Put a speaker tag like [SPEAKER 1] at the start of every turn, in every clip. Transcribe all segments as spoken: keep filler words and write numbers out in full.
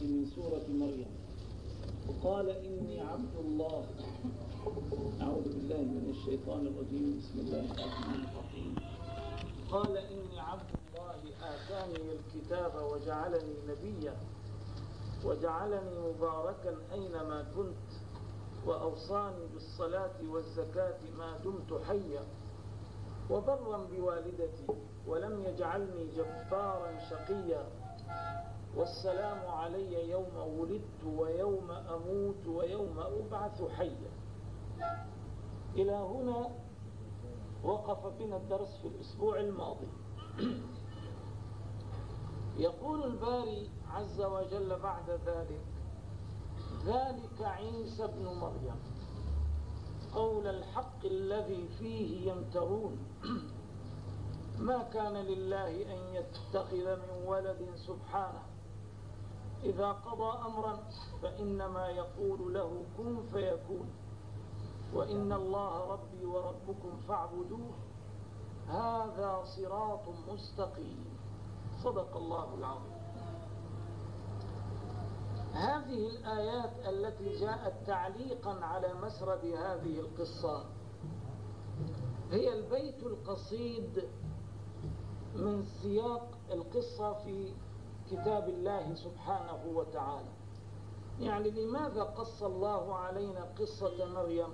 [SPEAKER 1] من سورة مريم. وقال إني عبد الله. أعوذ بالله من الشيطان الرجيم. بسم الله الرحمن الرحيم. قال إني عبد الله آتاني الكتاب وجعلني نبيا وجعلني مباركا أينما كنت وأوصاني بالصلاة والزكاة ما دمت حيا وبرا بوالدتي ولم يجعلني جبارا شقيا والسلام علي يوم ولدت ويوم أموت ويوم أبعث حيا. إلى هنا وقف بنا الدرس في الأسبوع الماضي. يقول الباري عز وجل بعد ذلك: ذلك عيسى ابن مريم قول الحق الذي فيه يمترون ما كان لله أن يتخذ من ولد سبحانه إذا قضى أمرا فإنما يقول له كن فيكون وإن الله ربي وربكم فاعبدوه هذا صراط مستقيم. صدق الله العظيم. هذه الآيات التي جاءت تعليقا على مسرد هذه القصة هي البيت القصيد من سياق القصة في كتاب الله سبحانه وتعالى. يعني لماذا قص الله علينا قصة مريم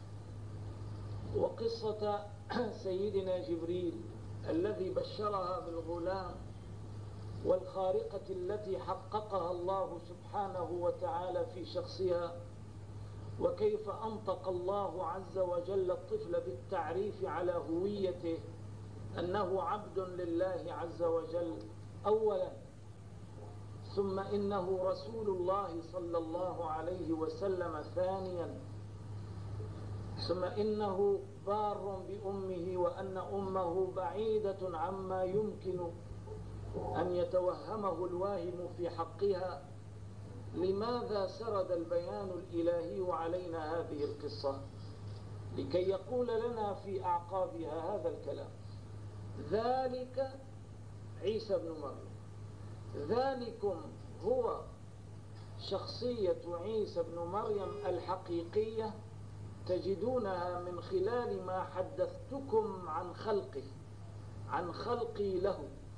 [SPEAKER 1] وقصة سيدنا جبريل الذي بشرها بالغلام والخارقة التي حققها الله سبحانه وتعالى في شخصها، وكيف أنطق الله عز وجل الطفل بالتعريف على هويته أنه عبد لله عز وجل أولا، ثم إنه رسول الله صلى الله عليه وسلم ثانيا، ثم إنه بار بأمه وأن أمه بعيدة عما يمكن أن يتوهمه الواهم في حقها. لماذا سرد البيان الإلهي علينا هذه القصة؟ لكي يقول لنا في أعقابها هذا الكلام: ذلك عيسى بن مريم. ذلكم هو شخصية عيسى بن مريم الحقيقية، تجدونها من خلال ما حدثتكم عن خلقه، عن خلقي له.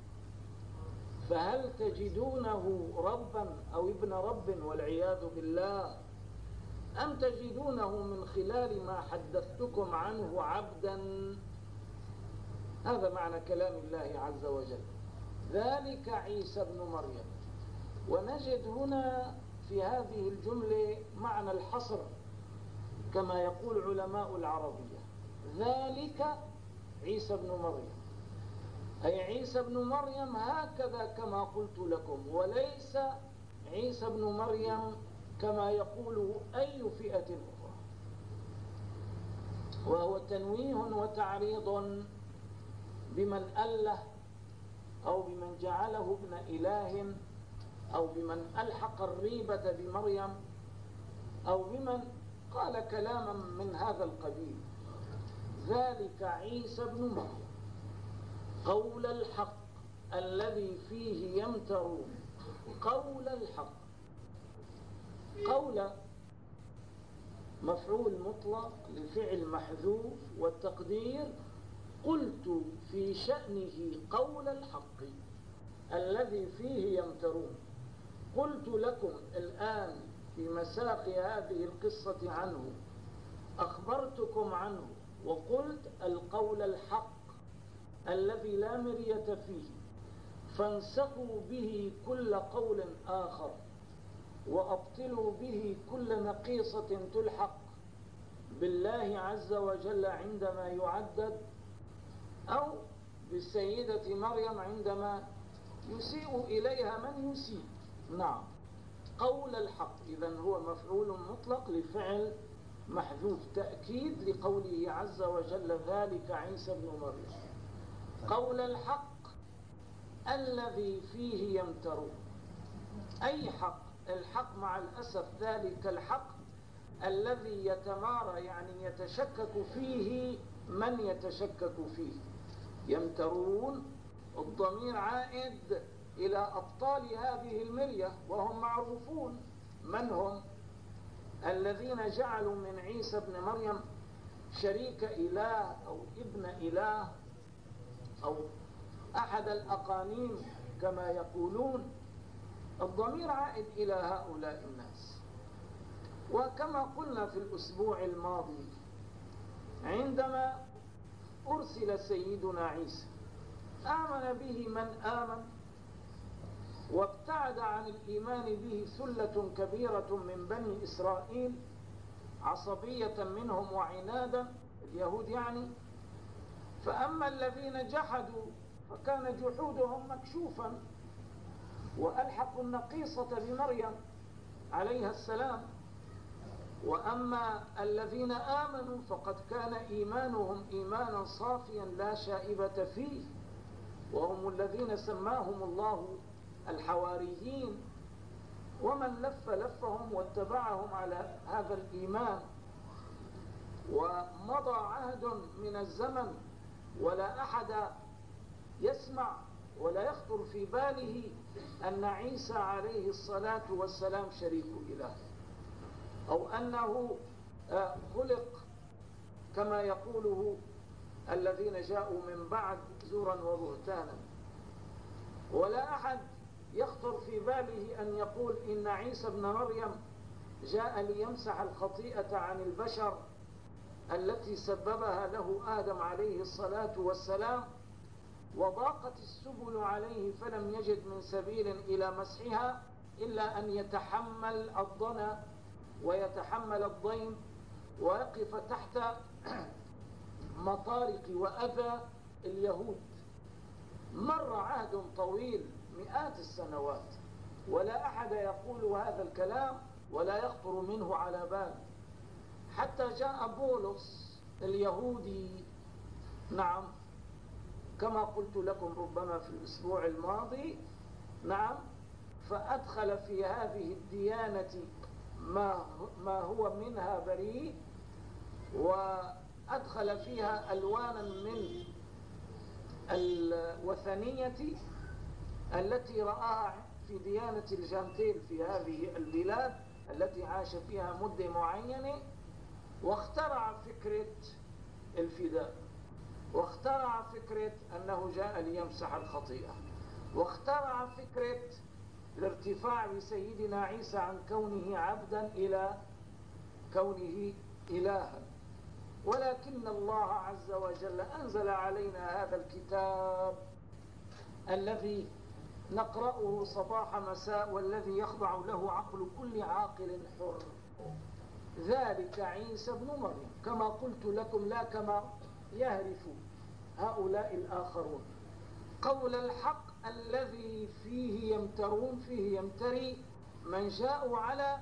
[SPEAKER 1] فهل تجدونه ربا أو ابن رب والعياذ بالله، أم تجدونه من خلال ما حدثتكم عنه عبدا؟ هذا معنى كلام الله عز وجل: ذلك عيسى بن مريم. ونجد هنا في هذه الجملة معنى الحصر كما يقول علماء العربية: ذلك عيسى بن مريم، أي عيسى بن مريم هكذا كما قلت لكم، وليس عيسى بن مريم كما يقول أي فئة أخرى. وهو تنويه وتعريض بمن أله أو بمن جعله ابن إله أو بمن ألحق الريبة بمريم أو بمن قال كلاما من هذا القبيل. ذلك عيسى بن مريم قول الحق الذي فيه يمترون. قول الحق، قول مفعول مطلق لفعل محذوف، والتقدير قلت في شأنه قول الحق الذي فيه يمترون. قلت لكم الآن في مساق هذه القصة عنه، أخبرتكم عنه وقلت القول الحق الذي لا مرية فيه، فانسخوا به كل قول آخر وأبطلوا به كل نقيصة تلحق بالله عز وجل عندما يعدد، أو بالسيدة مريم عندما يسيء إليها من يسيء. نعم، قول الحق إذن هو مفعول مطلق لفعل محذوف، تأكيد لقوله عز وجل: ذلك عيسى بن مريم قول الحق الذي فيه يمترون. أي حق؟ الحق مع الأسف ذلك الحق الذي يتمارى، يعني يتشكك فيه من يتشكك فيه. يمترون الضمير عائد إلى أبطال هذه المرية، وهم معروفون. من هم؟ الذين جعلوا من عيسى ابن مريم شريك إله أو ابن إله أو أحد الأقانيم كما يقولون. الضمير عائد إلى هؤلاء الناس. وكما قلنا في الأسبوع الماضي، عندما أرسل سيدنا عيسى آمن به من آمن، وابتعد عن الإيمان به ثلة كبيرة من بني إسرائيل عصبية منهم وعنادا، اليهود يعني. فأما الذين جحدوا فكان جحودهم مكشوفا، وألحقوا النقيصة بمريم عليها السلام. وأما الذين آمنوا فقد كان إيمانهم إيمانا صافيا لا شائبة فيه، وهم الذين سماهم الله الحواريين، ومن لف لفهم واتبعهم على هذا الإيمان. ومضى عهد من الزمن ولا أحد يسمع ولا يخطر في باله أن عيسى عليه الصلاة والسلام شريك إله، أو أنه خلق كما يقوله الذين جاءوا من بعد زورا وبهتانا. ولا أحد يخطر في باله أن يقول إن عيسى ابن مريم جاء ليمسح الخطيئة عن البشر التي سببها له آدم عليه الصلاة والسلام، وضاقت السبل عليه فلم يجد من سبيل إلى مسحها إلا أن يتحمل الضنا ويتحمل الضيم ويقف تحت مطارق وأذى اليهود. مر عهد طويل مئات السنوات ولا أحد يقول هذا الكلام ولا يخطر منه على بال، حتى جاء بولس اليهودي، نعم، كما قلت لكم ربما في الأسبوع الماضي، نعم، فأدخل في هذه الديانة ما ما هو منها بريء، وأدخل فيها ألوانا من الوثنية التي رآها في ديانة الجانتيل في هذه البلاد التي عاش فيها مدة معينة، واخترع فكرة الفداء، واخترع فكرة أنه جاء ليمسح الخطيئة، واخترع فكرة الارتفاع بسيدنا عيسى عن كونه عبدا إلى كونه إلها. ولكن الله عز وجل أنزل علينا هذا الكتاب الذي نقرأه صباح مساء، والذي يخضع له عقل كل عاقل حر. ذلك عيسى ابن مريم كما قلت لكم، لا كما يهرف هؤلاء الآخرون. قول الحق الذي فيه يمترون، فيه يمتري من جاءوا على،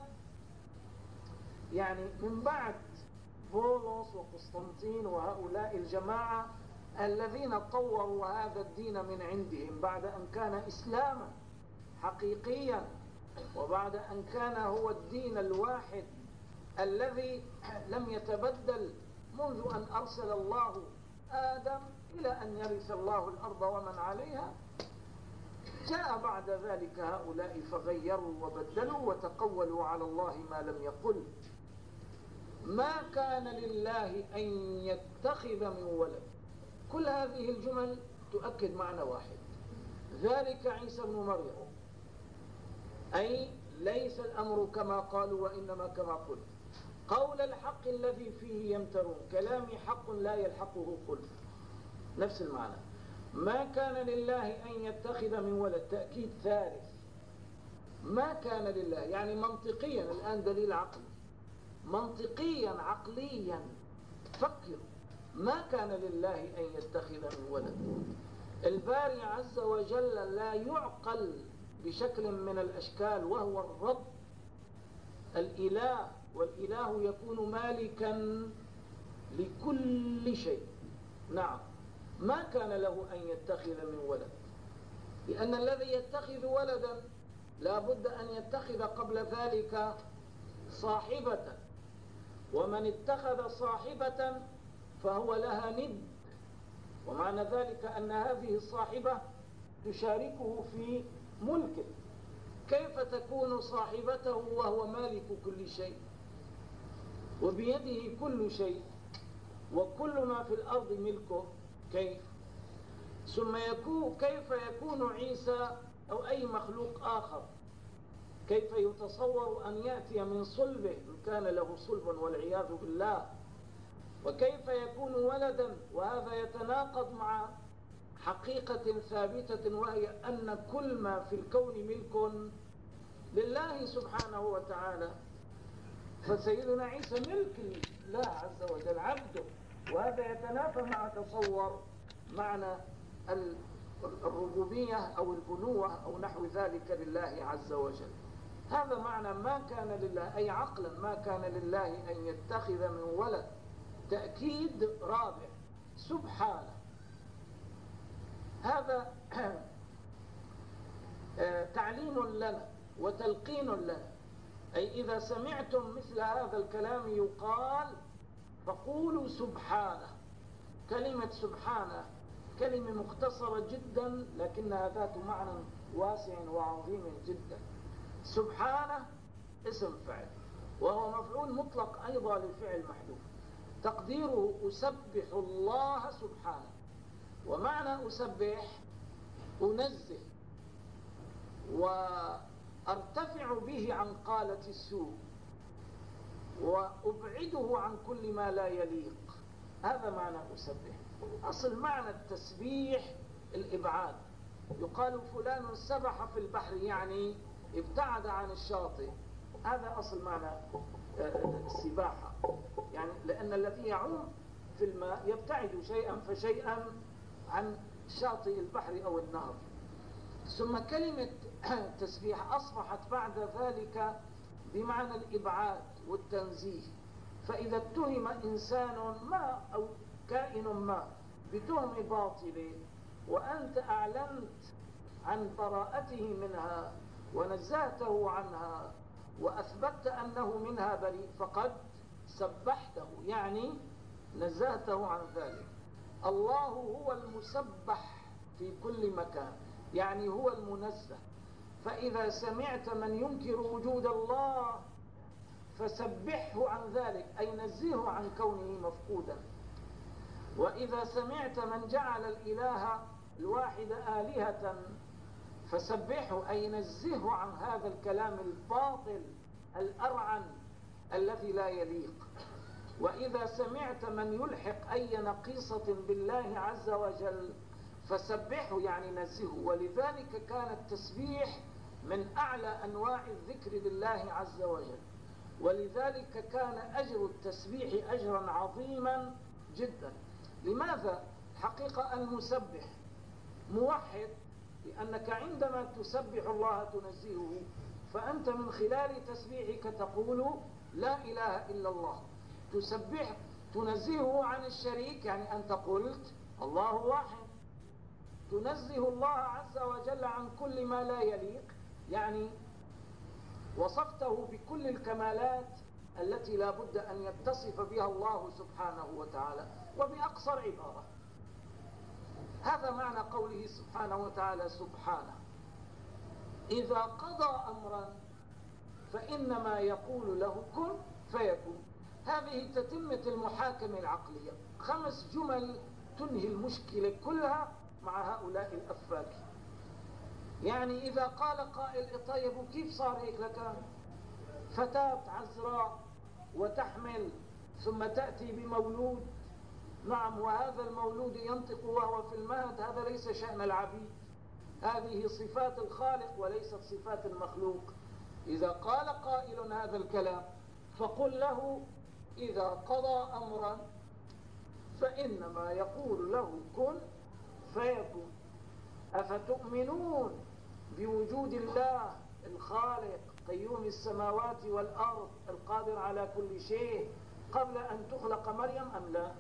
[SPEAKER 1] يعني من بعد بولس وقسطنطين وهؤلاء الجماعة الذين طوروا هذا الدين من عندهم بعد أن كان إسلاما حقيقيا، وبعد أن كان هو الدين الواحد الذي لم يتبدل منذ أن أرسل الله آدم إلى أن يرث الله الأرض ومن عليها. جاء بعد ذلك هؤلاء فغيروا وبدلوا وتقولوا على الله ما لم يقل. ما كان لله أن يتخذ من ولد. كل هذه الجمل تؤكد معنى واحد، ذلك عيسى ابن مريم، أي ليس الأمر كما قالوا وإنما كما قلت. قول الحق الذي فيه يمترون، كلامي حق لا يلحقه خلف، نفس المعنى. ما كان لله أن يتخذ من ولد، تأكيد ثالث. ما كان لله يعني منطقيا، الآن دليل عقلي، منطقيا عقليا فكروا، ما كان لله أن يتخذ من ولد. الباري عز وجل لا يعقل بشكل من الأشكال، وهو الرب الإله، والإله يكون مالكا لكل شيء. نعم، ما كان له أن يتخذ من ولد، لأن الذي يتخذ ولدا لا بد أن يتخذ قبل ذلك صاحبة، ومن اتخذ صاحبة فهو لها ند، ومعنى ذلك أن هذه الصاحبة تشاركه في ملكه؟ كيف تكون صاحبته وهو مالك كل شيء وبيده كل شيء وكل ما في الأرض ملكه؟ كيف؟ ثم يكون كيف يكون عيسى أو أي مخلوق آخر، كيف يتصور أن يأتي من صلبه إن كان له صلب والعياذ بالله؟ وكيف يكون ولدا؟ وهذا يتناقض مع حقيقة ثابتة، وهي أن كل ما في الكون ملك لله سبحانه وتعالى. فسيدنا عيسى ملك الله عز وجل، عبده، وهذا يتنافى مع تصور معنى الربوبية أو البنوة أو نحو ذلك لله عز وجل. هذا معنى ما كان لله، أي عقلا ما كان لله أن يتخذ من ولد. تأكيد رابع: سبحانه. هذا تعليم لنا وتلقين لنا، أي إذا سمعتم مثل هذا الكلام يقال فقولوا سبحانه. كلمة سبحانه كلمة مختصرة جدا لكنها ذات معنى واسع وعظيم جدا. سبحانه اسم فعل، وهو مفعول مطلق أيضا لفعل محذوف، تقديره أسبح الله سبحانه. ومعنى أسبح أنزه وأرتفع به عن قالة السوء وأبعده عن كل ما لا يليق. هذا معنى أسبح. أصل معنى التسبيح الإبعاد. يقال فلان سبح في البحر، يعني ابتعد عن الشاطئ. هذا أصل معنى السباحة، يعني لأن الذي يعوم في الماء يبتعد شيئا فشيئا عن شاطئ البحر أو النهر. ثم كلمة تسبيح أصبحت بعد ذلك بمعنى الإبعاد والتنزيه. فإذا اتهم إنسان ما أو كائن ما بتهم باطل وأنت أعلنت عن براءته منها ونزهته عنها وأثبتت أنه منها بريء فقد سبحته، يعني نزهته عن ذلك. الله هو المسبح في كل مكان، يعني هو المنزه. فإذا سمعت من ينكر وجود الله فسبحه عن ذلك، أي نزهه عن كونه مفقودا. وإذا سمعت من جعل الإله الواحد آلهة فسبحه، أي نزهه عن هذا الكلام الباطل الأرعن الذي لا يليق. وإذا سمعت من يلحق أي نقيصة بالله عز وجل فسبحه، يعني نزهه. ولذلك كان التسبيح من أعلى أنواع الذكر لله عز وجل، ولذلك كان أجر التسبيح أجرا عظيما جدا. لماذا؟ حقيقة المسبح موحد، لأنك عندما تسبح الله تنزهه، فأنت من خلال تسبيحك تقول لا إله إلا الله. تسبح تنزهه عن الشريك، يعني أنت قلت الله واحد. تنزه الله عز وجل عن كل ما لا يليق، يعني وصفته بكل الكمالات التي لا بد أن يتصف بها الله سبحانه وتعالى. وبأقصر عبارة هذا معنى قوله سبحانه وتعالى سبحانه: إذا قضى أمرا فإنما يقول له كن فيكون. هذه تتمة المحاكمة العقلية، خمس جمل تنهي المشكلة كلها مع هؤلاء الأفاك. يعني إذا قال قائل طيب كيف صار هيك لك؟ فتاة عذراء وتحمل ثم تأتي بمولود، نعم، وهذا المولود ينطق وهو في المهد، هذا ليس شأن العبيد، هذه صفات الخالق وليست صفات المخلوق. إذا قال قائل هذا الكلام فقل له إذا قضى أمرا فإنما يقول له كن فيكون. أفتؤمنون بوجود الله الخالق قيوم السماوات والأرض القادر على كل شيء قبل أن تخلق مريم أم لا؟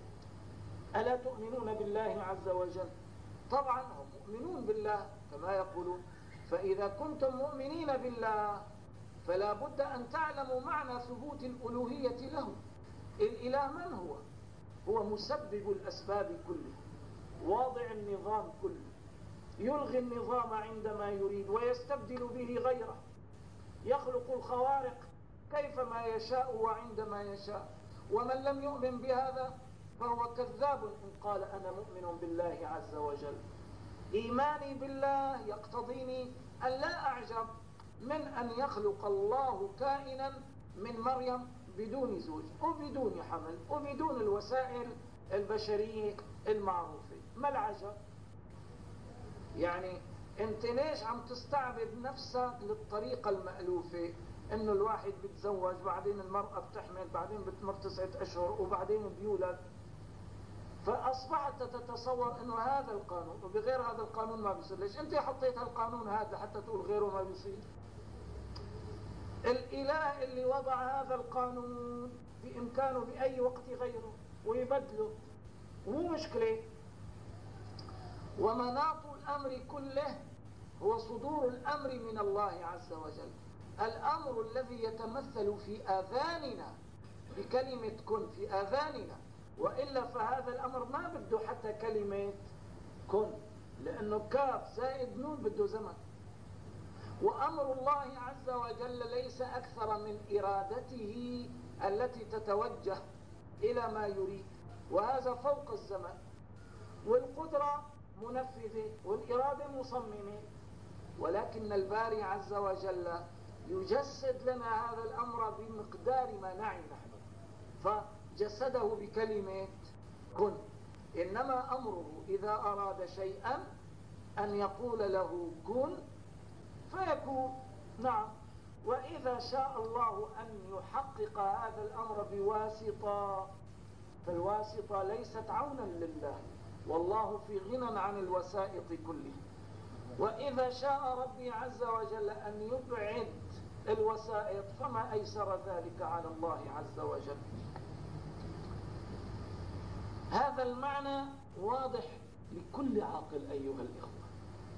[SPEAKER 1] ألا تؤمنون بالله عز وجل؟ طبعا هم مؤمنون بالله كما يقولون. فإذا كنتم مؤمنين بالله فلا بد أن تعلموا معنى ثبوت الألوهية له. الإله من هو؟ هو مسبب الأسباب كله، واضع النظام كله. يلغي النظام عندما يريد ويستبدل به غيره، يخلق الخوارق كيفما يشاء وعندما يشاء. ومن لم يؤمن بهذا فهو كذاب إن قال أنا مؤمن بالله عز وجل. إيماني بالله يقتضيني أن لا أعجب من أن يخلق الله كائنا من مريم بدون زوج وبدون حمل وبدون الوسائل البشرية المعروفة. ما العجب؟ يعني انت ليش عم تستعبد نفسك للطريقة المألوفة؟ انه الواحد بيتزوج، بعدين المرأة بتحمل، بعدين بتمر تسعة اشهر، وبعدين بيولد. فاصبحت تتصور انه هذا القانون وبغير هذا القانون ما بيصير. ليش انت حطيت هالقانون هذا حتى تقول غيره ما بيصير؟ الاله اللي وضع هذا القانون بامكانه باي وقت يغيره ويبدله، مو مشكلة. ومناط الامر كله هو صدور الامر من الله عز وجل، الامر الذي يتمثل في اذاننا بكلمة كن، في اذاننا. وإلا فهذا الأمر ما بده حتى كلمة كن، لأنه كاف زائد نون بده زمن. وأمر الله عز وجل ليس أكثر من إرادته التي تتوجه إلى ما يريد، وهذا فوق الزمن. والقدرة منفذة والإرادة مصممة، ولكن الباري عز وجل يجسد لنا هذا الأمر بمقدار ما نعي نحن، فجسده بكلمة كن. إنما أمره إذا أراد شيئا أن يقول له كن فيكون. نعم. وإذا شاء الله أن يحقق هذا الأمر بواسطة، فالواسطة ليست عونا لله، والله في غنى عن الوسائط كلها. وإذا شاء ربي عز وجل أن يبعد الوسائط فما أيسر ذلك على الله عز وجل. هذا المعنى واضح لكل عاقل أيها الإخوة.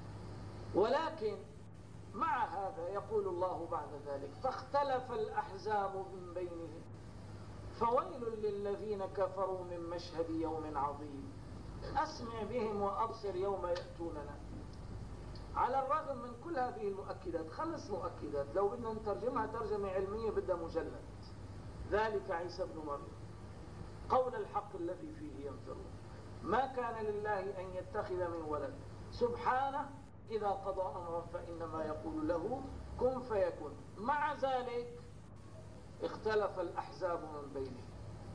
[SPEAKER 1] ولكن مع هذا يقول الله بعد ذلك فاختلف الأحزاب من بينهم فويل للذين كفروا من مشهد يوم عظيم أسمع بهم وأبصر يوم يأتوننا. على الرغم من كل هذه المؤكدات، خمس مؤكدات لو بدنا نترجمها ترجمة علمية بدها مجلد: ذلك عيسى ابن مريم، قول الحق الذي فيه ينفرون، ما كان لله أن يتخذ من ولد، سبحانه إذا قضى أمرا فإنما يقول له كن فيكون. مع ذلك اختلف الأحزاب من بينهم.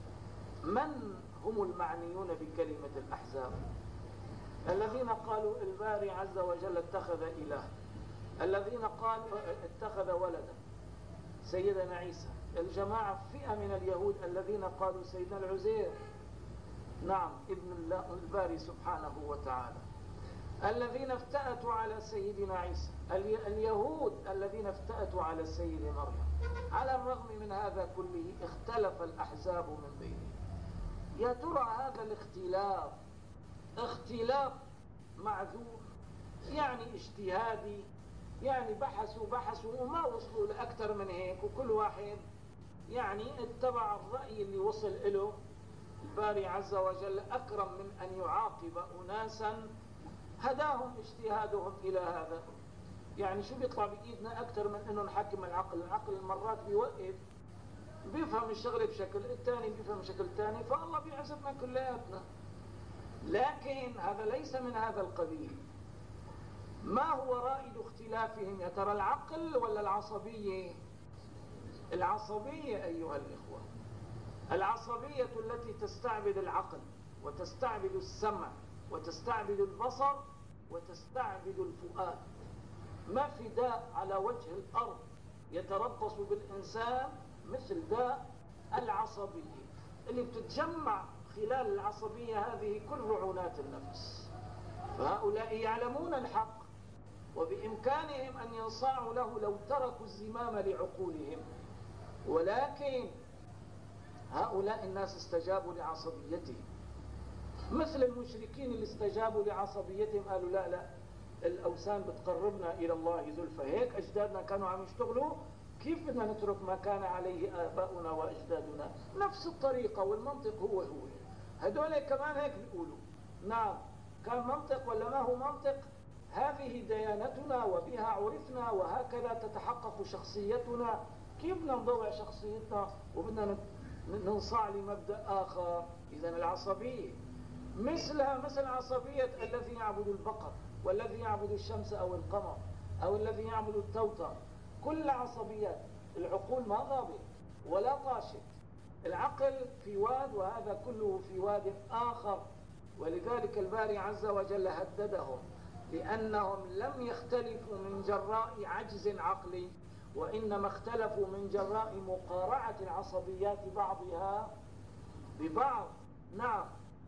[SPEAKER 1] من هم المعنيون بكلمة الأحزاب؟ الذين قالوا الباري عز وجل اتخذ إله، الذين قالوا اتخذ ولدا سيدنا عيسى، الجماعة فئة من اليهود الذين قالوا سيدنا العزير نعم ابن الله الباري سبحانه وتعالى، الذين افتأتوا على سيدنا عيسى، اليهود الذين افتأتوا على السيد مريم. على الرغم من هذا كله اختلف الأحزاب من بينهم. يا ترى هذا الاختلاف اختلاف معذور يعني اجتهادي، يعني بحثوا بحثوا وما وصلوا لأكثر من هيك، وكل واحد يعني اتبع الرأي اللي وصل له؟ الباري عز وجل أكرم من أن يعاقب أناسا هداهم اجتهادهم إلى هذا. يعني شو بيطلع بإيدنا أكثر من أنه نحكم العقل؟ العقل مرات بيوقف، بيفهم الشغلة بشكل، الثاني بيفهم بشكل ثاني، فالله بيعزبنا كلياتنا. لكن هذا ليس من هذا القبيل. ما هو رائد اختلافهم؟ يا ترى العقل ولا العصبية؟ العصبية أيها الإخوة، العصبية التي تستعبد العقل وتستعبد السمع وتستعبد البصر وتستعبد الفؤاد. ما في داء على وجه الأرض يتربص بالإنسان مثل داء العصبية، اللي بتتجمع خلال العصبية هذه كل رعونات النفس. فهؤلاء يعلمون الحق وبإمكانهم أن ينصاعوا له لو تركوا الزمام لعقولهم، ولكن هؤلاء الناس استجابوا لعصبيتهم، مثل المشركين اللي استجابوا لعصبيتهم، قالوا لا لا الأوثان بتقربنا إلى الله زلفى، هيك أجدادنا كانوا عم يشتغلوا، كيف بدنا نترك ما كان عليه آباؤنا وأجدادنا؟ نفس الطريقة والمنطق هو هو. هدول كمان هيك بيقولوا. نعم، كان منطق ولا ما هو منطق؟ هذه ديانتنا وبها عرفنا وهكذا تتحقق شخصيتنا، كيف بدنا نضوع شخصيتنا وبدنا ننصاع لمبدأ آخر؟ إذا العصبية مثلها مثل عصبية الذي يعبد البقر والذي يعبد الشمس أو القمر أو الذي يعبد التوتر. كل عصبيات العقول ما غابت ولا طاشت، العقل في واد وهذا كله في واد آخر. ولذلك الباري عز وجل هددهم لأنهم لم يختلفوا من جراء عجز عقلي، وإنما اختلفوا من جراء مقارعة العصبيات بعضها ببعض. نعم.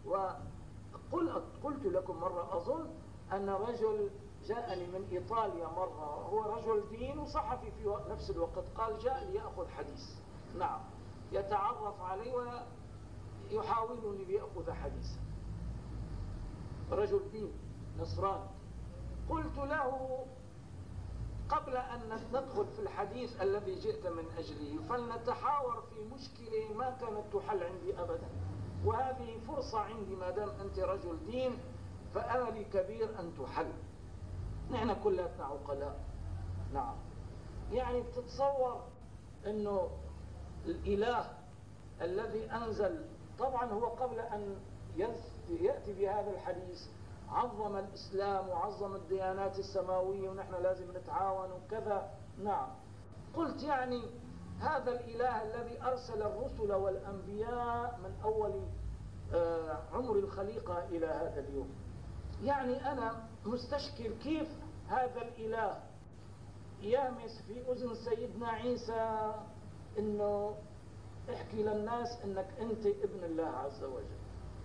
[SPEAKER 1] وقلت لكم مرة أظن أن رجل جاءني من إيطاليا مرة، هو رجل دين وصحفي في نفس الوقت، قال جاء ليأخذ حديث. نعم، يتعرف علي ويحاولني ليأخذ حديثا، رجل دين نصراني. قلت له قبل أن ندخل في الحديث الذي جئت من أجله فلنتحاور في مشكلة ما كانت تحل عندي أبدا، وهذه فرصة عندي ما دام أنت رجل دين فأملي كبير أن تحل. نحن كلاتنا عقلاء. نعم. يعني بتتصور أنه الإله الذي أنزل، طبعا هو قبل أن يأتي بهذا الحديث عظم الإسلام وعظم الديانات السماوية ونحن لازم نتعاون وكذا. نعم. قلت يعني هذا الإله الذي أرسل الرسل والأنبياء من أول عمر الخليقة إلى هذا اليوم، يعني أنا مستشكل كيف هذا الإله يامس في أذن سيدنا عيسى إنه احكي للناس إنك أنت ابن الله عز وجل،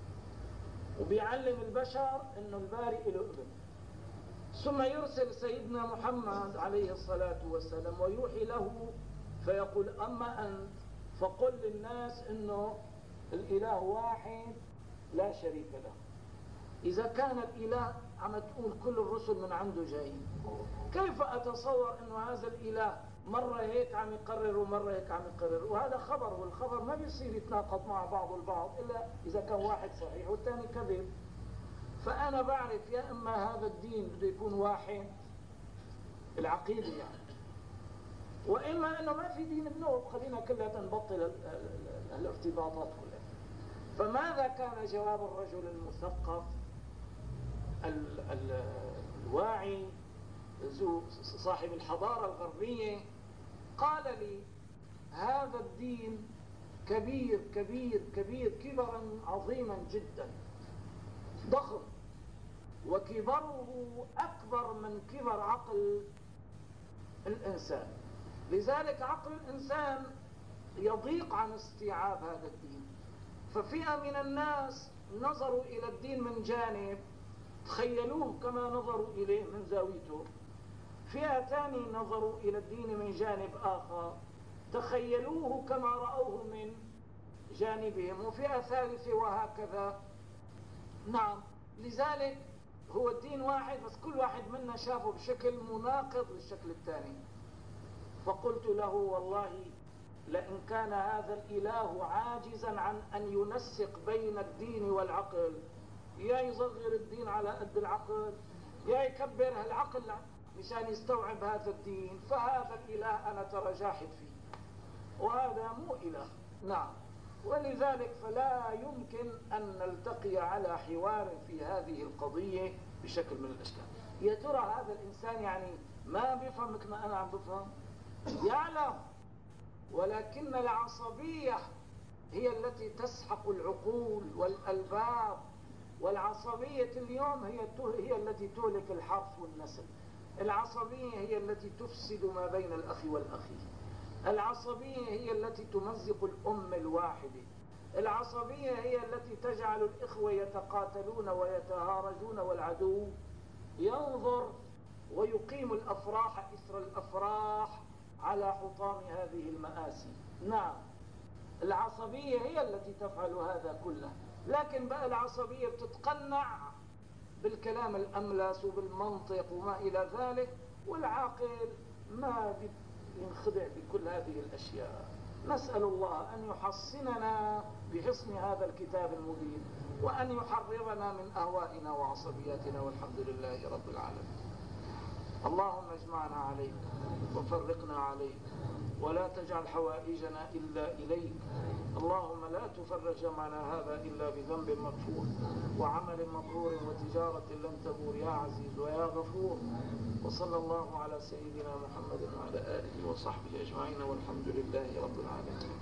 [SPEAKER 1] وبيعلم البشر إنه الباري له ابن، ثم يرسل سيدنا محمد عليه الصلاة والسلام ويوحي له فيقول أما أنت فقل للناس إنه الإله واحد لا شريك له. إذا كان الإله عم تقول كل الرسل من عنده جايين، كيف أتصور إنه هذا الإله مرة هيك عم يقرر ومرة هيك عم يقرر؟ وهذا خبر، والخبر ما بيصير يتناقض مع بعض البعض إلا إذا كان واحد صحيح والثاني كذب. فأنا بعرف يا إما هذا الدين بده يكون واحد العقيدة يعني، وإما إنه ما في دين بنوب، خلينا كلها نبطل الارتباطات كلها. فماذا كان جواب الرجل المثقف ال ال الواعي صاحب الحضارة الغربية؟ قال لي هذا الدين كبير كبير كبير كبرا عظيما جدا ضخم، وكبره أكبر من كبر عقل الإنسان، لذلك عقل الإنسان يضيق عن استيعاب هذا الدين. ففئة من الناس نظروا إلى الدين من جانب تخيلوه كما نظروا إليه من زاويته، فئة ثانية نظروا إلى الدين من جانب آخر تخيلوه كما رأوه من جانبهم، وفئة ثالثة وهكذا. نعم. لذلك هو الدين واحد بس كل واحد منا شافه بشكل مناقض للشكل الثاني. فقلت له والله لئن كان هذا الإله عاجزا عن أن ينسق بين الدين والعقل، يا يصغر الدين على قد العقل يا يكبر العقل مشان يستوعب هذا الدين، فهذا الإله أنا ترى جاحد فيه وهذا مو إله. نعم. ولذلك فلا يمكن أن نلتقي على حوار في هذه القضية بشكل من الأشكال. يا ترى هذا الإنسان يعني ما بيفهم مثل ما أنا عم بفهم؟ يعلم، ولكن العصبية هي التي تسحق العقول والألباب، والعصبية اليوم هي هي التي تهلك الحرث والنسل. العصبية هي التي تفسد ما بين الأخ والأخي. العصبية هي التي تمزق الأم الواحدة. العصبية هي التي تجعل الإخوة يتقاتلون ويتهارجون والعدو ينظر ويقيم الأفراح إثر الأفراح على حطام هذه المآسي. نعم. العصبية هي التي تفعل هذا كله، لكن بقى العصبية بتتقنع بالكلام الأملس وبالمنطق وما إلى ذلك، والعاقل ما ينخدع بكل هذه الأشياء. نسأل الله أن يحصننا بحصن هذا الكتاب المبين، وأن يحررنا من أهوائنا وعصبياتنا، والحمد لله رب العالمين. اللهم اجمعنا عليك وفرقنا عليك، ولا تجعل حوائجنا إلا إليك. اللهم لا تفرج معنا هذا إلا بذنب مغفور وعمل مبرور وتجارة لن تبور يا عزيز ويا غفور. وصلى الله على سيدنا محمد وعلى آله وصحبه أجمعين، والحمد لله رب العالمين.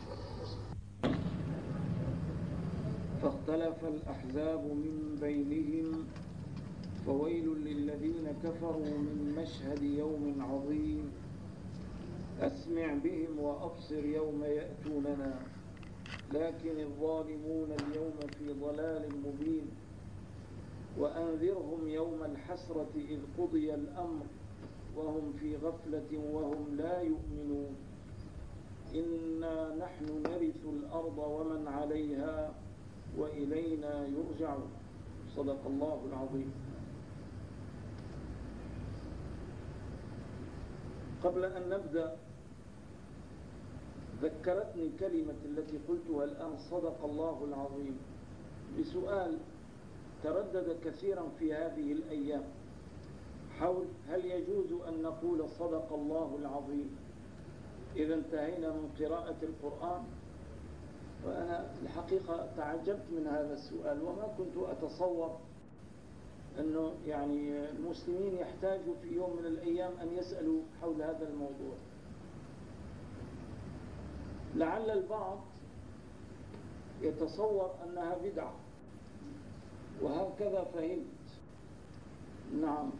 [SPEAKER 1] فاختلف الأحزاب من بينهم فويل للذين كفروا من مشهد يوم عظيم. أسمع بهم وأبصر يوم يأتوننا، لكن الظالمون اليوم في ضلال مبين. وأنذرهم يوم الحسرة إذ قضي الأمر وهم في غفلة وهم لا يؤمنون. إنا نحن نرث الأرض ومن عليها وإلينا يرجعون. صدق الله العظيم. قبل أن نبدأ ذكرتني كلمة التي قلتها الآن صدق الله العظيم بسؤال تردد كثيرا في هذه الأيام حول هل يجوز أن نقول صدق الله العظيم إذا انتهينا من قراءة القرآن. وأنا الحقيقة تعجبت من هذا السؤال، وما كنت أتصور أنه يعني المسلمين يحتاجوا في يوم من الأيام أن يسألوا حول هذا الموضوع. لعل البعض يتصور أنها بدعة، وهكذا فهمت. نعم،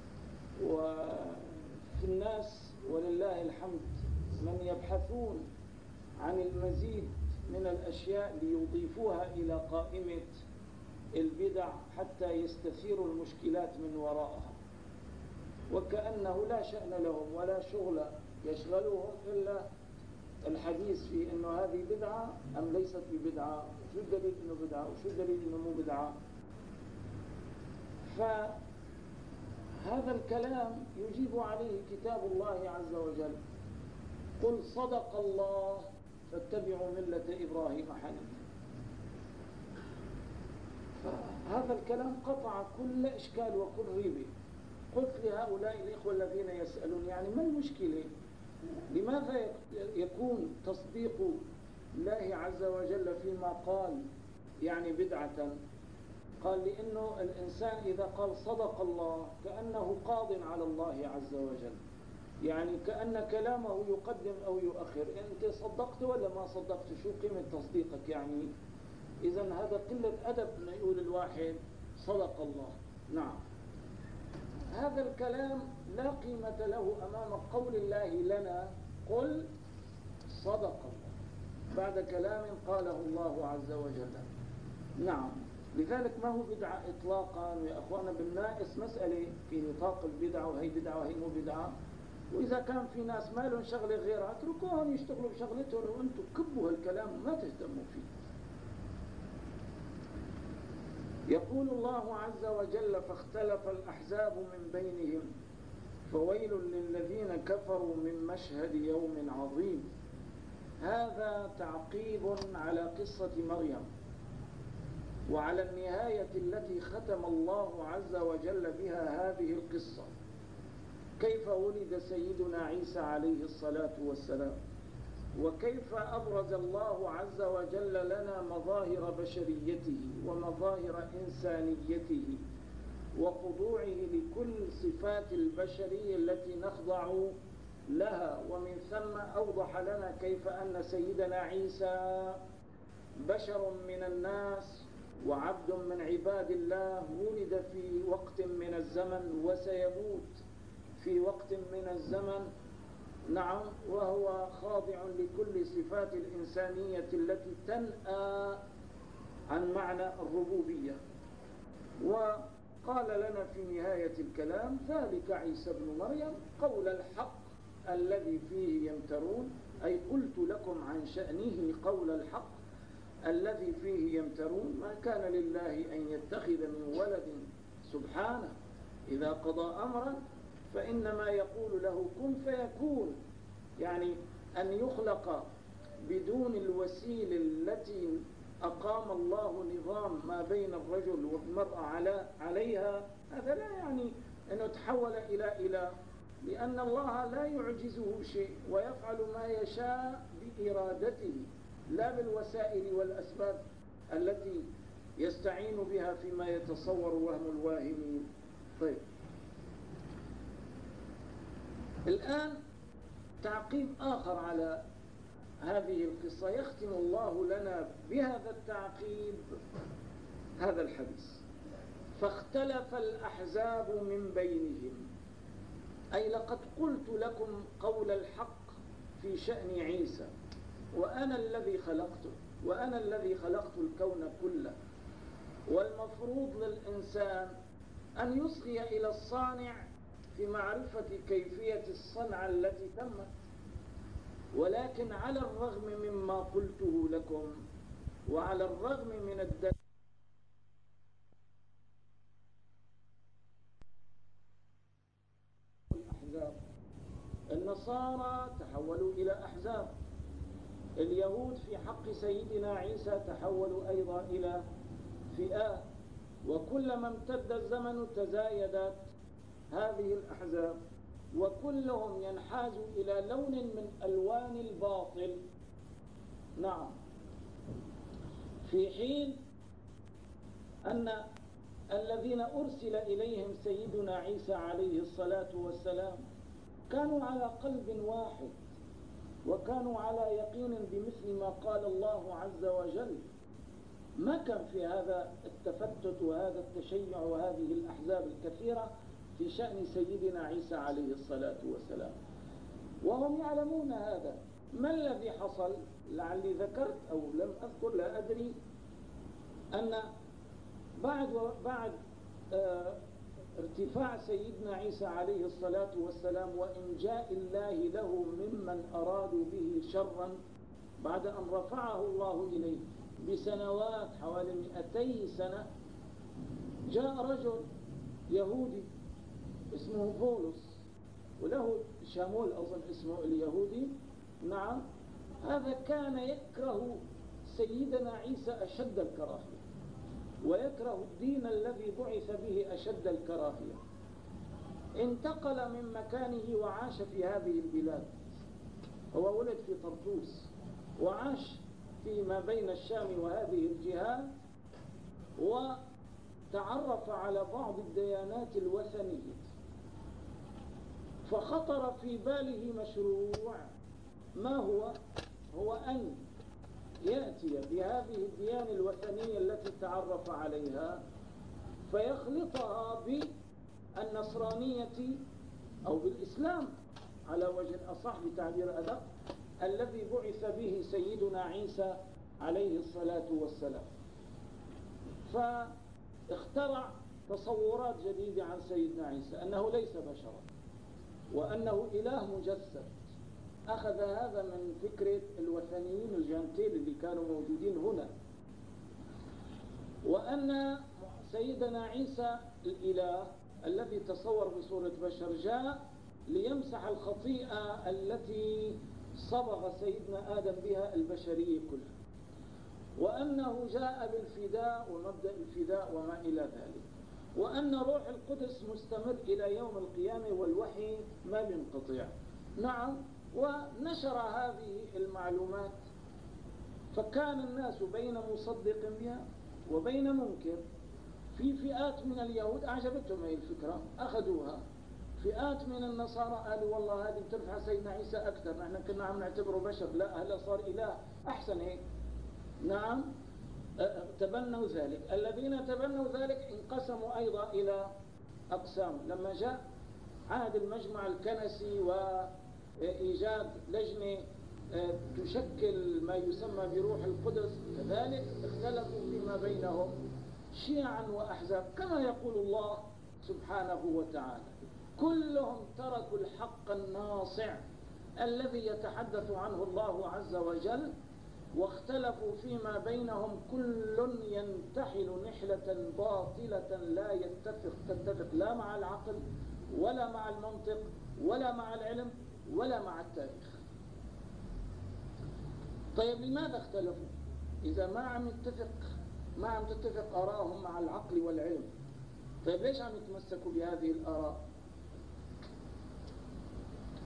[SPEAKER 1] وفي الناس ولله الحمد من يبحثون عن المزيد من الأشياء ليضيفوها إلى قائمة البدع حتى يستثيروا المشكلات من وراءها، وكأنه لا شأن لهم ولا شغل يشغلهم إلا الحديث في أنه هذه بدعة أم ليست ببدعة، شو الدليل أنه بدعة وشو الدليل أنه مو بدعة. فهذا الكلام يجيب عليه كتاب الله عز وجل: قل صدق الله فاتبعوا ملة إبراهيم حنيفا. فهذا الكلام قطع كل إشكال وكل ريبة. قلت لهؤلاء الإخوة الذين يسألون يعني ما المشكلة؟ لماذا يكون تصديق الله عز وجل فيما قال يعني بدعة؟ قال لأنه الإنسان إذا قال صدق الله كأنه قاض على الله عز وجل، يعني كأن كلامه يقدم أو يؤخر. أنت صدقت ولا ما صدقت؟ شو قيمة تصديقك يعني؟ إذن هذا قلة أدب أن يقول الواحد صدق الله. نعم، هذا الكلام لا قيمة له أمام قول الله لنا: قل صدق الله، بعد كلام قاله الله عز وجل. نعم، لذلك ما هو بدعة إطلاقا يا أخوانا. بالناقص مسألة في نطاق البدعة، وهي بدعة وهي مو بدعة. وإذا كان في ناس ما لهم شغلة غيرها اتركوهم يشتغلوا بشغلتهم، وأنتم كبوا هالكلام وما تهتموا فيه. يقول الله عز وجل: فاختلف الأحزاب من بينهم فويل للذين كفروا من مشهد يوم عظيم. هذا تعقيب على قصة مريم وعلى النهاية التي ختم الله عز وجل بها هذه القصة، كيف ولد سيدنا عيسى عليه الصلاة والسلام، وكيف أبرز الله عز وجل لنا مظاهر بشريته ومظاهر إنسانيته وخضوعه لكل صفات البشرية التي نخضع لها. ومن ثم أوضح لنا كيف أن سيدنا عيسى بشر من الناس وعبد من عباد الله، ولد في وقت من الزمن وسيموت في وقت من الزمن. نعم، وهو خاضع لكل صفات الإنسانية التي تنأى عن معنى الربوبية. وقال لنا في نهاية الكلام: ذلك عيسى ابن مريم قول الحق الذي فيه يمترون، أي قلت لكم عن شأنه قول الحق الذي فيه يمترون. ما كان لله أن يتخذ من ولد سبحانه، إذا قضى أمرا فإنما يقول له كن فيكون. يعني أن يخلق بدون الوسيلة التي أقام الله نظام ما بين الرجل والمرأة على عليها، هذا لا يعني أنه تحول إلى إله. لأن الله لا يعجزه شيء ويفعل ما يشاء بإرادته لا بالوسائل والأسباب التي يستعين بها فيما يتصور وهم الواهمين. طيب، الآن تعقيب آخر على هذه القصة يختم الله لنا بهذا التعقيب هذا الحديث: فاختلف الأحزاب من بينهم، أي لقد قلت لكم قول الحق في شأن عيسى، وأنا الذي خلقته، وأنا الذي خلقت الكون كله، والمفروض للإنسان أن يصغي إلى الصانع في معرفة كيفية الصنعة التي تمت. ولكن على الرغم مما قلته لكم وعلى الرغم من الدليل الأحزاب، النصارى تحولوا إلى أحزاب، اليهود في حق سيدنا عيسى تحولوا أيضا إلى فئات، وكلما امتد الزمن تزايدت هذه الأحزاب، وكلهم ينحاز إلى لون من ألوان الباطل. نعم، في حين أن الذين أرسل إليهم سيدنا عيسى عليه الصلاة والسلام كانوا على قلب واحد، وكانوا على يقين بمثل ما قال الله عز وجل. ما كان في هذا التفتت وهذا التشيع وهذه الأحزاب الكثيرة في شأن سيدنا عيسى عليه الصلاة والسلام، وهم يعلمون هذا. ما الذي حصل؟ لعلي ذكرت أو لم أذكر، لا أدري، أن بعد بعد اه ارتفاع سيدنا عيسى عليه الصلاة والسلام وإنجاء الله له ممن أرادوا به شرا، بعد أن رفعه الله إليه بسنوات حوالي مئتي سنة، جاء رجل يهودي اسمه بولس، وله شامول أظن اسمه اليهودي. نعم، هذا كان يكره سيدنا عيسى أشد الكراهية، ويكره الدين الذي بعث به أشد الكراهية. انتقل من مكانه وعاش في هذه البلاد، هو ولد في طرطوس وعاش فيما بين الشام وهذه الجهات، وتعرف على بعض الديانات الوثنية، فخطر في باله مشروع. ما هو؟ هو أن يأتي بهذه الديانة الوثنية التي تعرف عليها فيخلطها بالنصرانية أو بالإسلام على وجه الأصح بتعبير أدق الذي بعث به سيدنا عيسى عليه الصلاة والسلام. فاخترع تصورات جديدة عن سيدنا عيسى، أنه ليس بشرا وأنه إله مجسد. أخذ هذا من فكرة الوثنيين الجانتيل اللي كانوا موجودين هنا، وأن سيدنا عيسى الإله الذي تصور بصورة بشر جاء ليمسح الخطيئة التي صبغ سيدنا آدم بها البشرية كلها، وأنه جاء بالفداء ومبدأ الفداء وما إلى ذلك، وأن روح القدس مستمر إلى يوم القيامة والوحي ما بينقطع. نعم، ونشر هذه المعلومات، فكان الناس بين مصدق بها وبين منكر. في فئات من اليهود أعجبتهم هذه الفكرة أخذوها، فئات من النصارى قالوا والله هذه بترفع سيدنا عيسى أكثر، نحن كنا عم نعتبره بشر، لا هلا صار إله أحسن هيك. نعم، تبنوا ذلك. الذين تبنوا ذلك انقسموا أيضا إلى أقسام. لما جاء عهد المجمع الكنسي وإيجاد لجنة تشكل ما يسمى بروح القدس، كذلك اختلفوا فيما بينهم شيعا وأحزاب، كما يقول الله سبحانه وتعالى: كلهم تركوا الحق الناصع الذي يتحدث عنه الله عز وجل، واختلفوا فيما بينهم، كل ينتحل نحلة باطلة لا يتفق تتفق لا مع العقل ولا مع المنطق ولا مع العلم ولا مع التاريخ. طيب، لماذا اختلفوا؟ إذا ما عم يتفق ما عم تتفق آراءهم مع العقل والعلم، طيب ليش عم يتمسكوا بهذه الآراء؟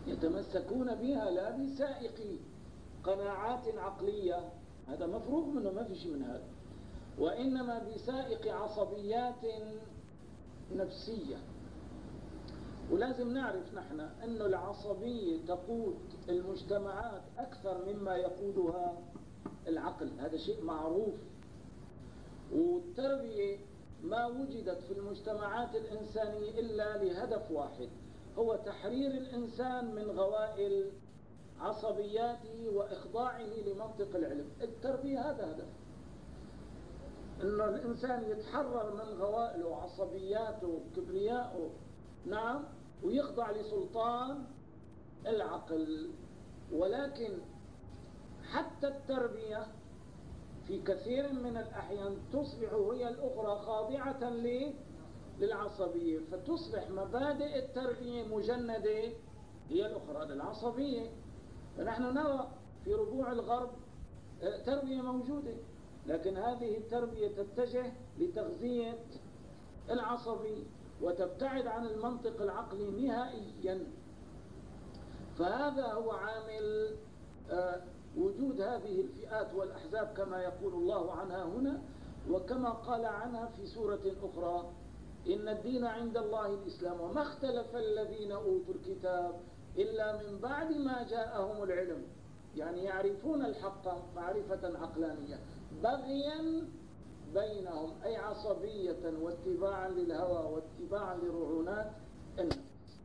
[SPEAKER 1] يتمسكون بها لا بسائق قناعات عقلية، هذا مفروغ منه، ما في شيء من هذا، وإنما بسائق عصبيات نفسية. ولازم نعرف نحن أن العصبية تقود المجتمعات أكثر مما يقودها العقل، هذا شيء معروف. والتربية ما وجدت في المجتمعات الإنسانية إلا لهدف واحد، هو تحرير الإنسان من غوائل عصبياته وإخضاعه لمنطق العلم. التربية هذا هدف، إنه الإنسان يتحرر من غوائله وعصبياته وكبريائه، نعم، ويخضع لسلطان العقل. ولكن حتى التربية في كثير من الأحيان تصبح هي الأخرى خاضعة للعصبية، فتصبح مبادئ التربية مجندة هي الأخرى للعصبية. فنحن نرى في ربوع الغرب تربية موجودة، لكن هذه التربية تتجه لتغذية العصبي وتبتعد عن المنطق العقلي نهائيا. فهذا هو عامل وجود هذه الفئات والأحزاب كما يقول الله عنها هنا، وكما قال عنها في سورة أخرى: إن الدين عند الله الإسلام وما اختلف الذين أوتوا الكتاب إلا من بعد ما جاءهم العلم. يعني يعرفون الحق معرفة عقلانية بغيا بينهم، أي عصبية واتباعا للهوى واتباعا لرعونات النفس.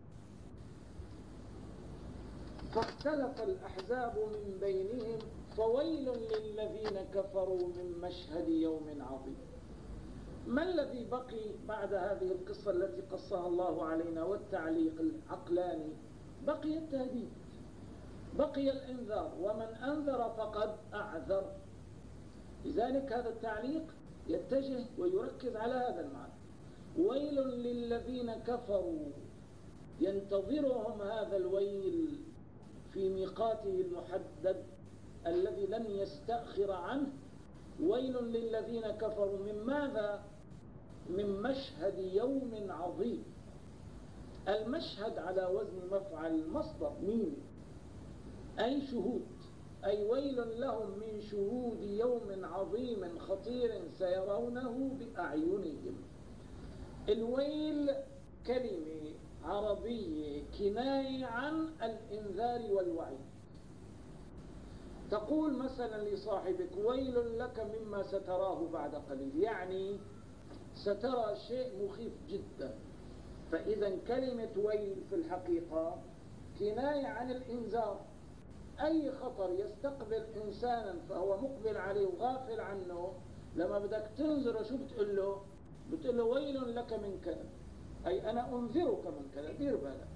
[SPEAKER 1] فاختلف الأحزاب من بينهم فويل للذين كفروا من مشهد يوم عظيم. ما الذي بقي بعد هذه القصة التي قصها الله علينا والتعليق العقلاني؟ بقي التهديد، بقي الإنذار، ومن أنذر فقد أعذر. لذلك هذا التعليق يتجه ويركز على هذا المعنى: ويل للذين كفروا، ينتظرهم هذا الويل في ميقاته المحدد الذي لن يستأخر عنه. ويل للذين كفروا من ماذا؟ من مشهد يوم عظيم. المشهد على وزن مفعل مصدر ميم، أي شهود، أي ويل لهم من شهود يوم عظيم خطير سيرونه بأعينهم. الويل كلمة عربية كناية عن الإنذار والوعي. تقول مثلا لصاحبك: ويل لك مما ستراه بعد قليل، يعني سترى شيء مخيف جدا. فإذا كلمة ويل في الحقيقة كناية عن الإنذار. أي خطر يستقبل إنسانا فهو مقبل عليه وغافل عنه، لما بدك تنذره شو بتقول له؟ بتقول له ويل لك من كذا، أي أنا أنذرك من كذا، دير بالك.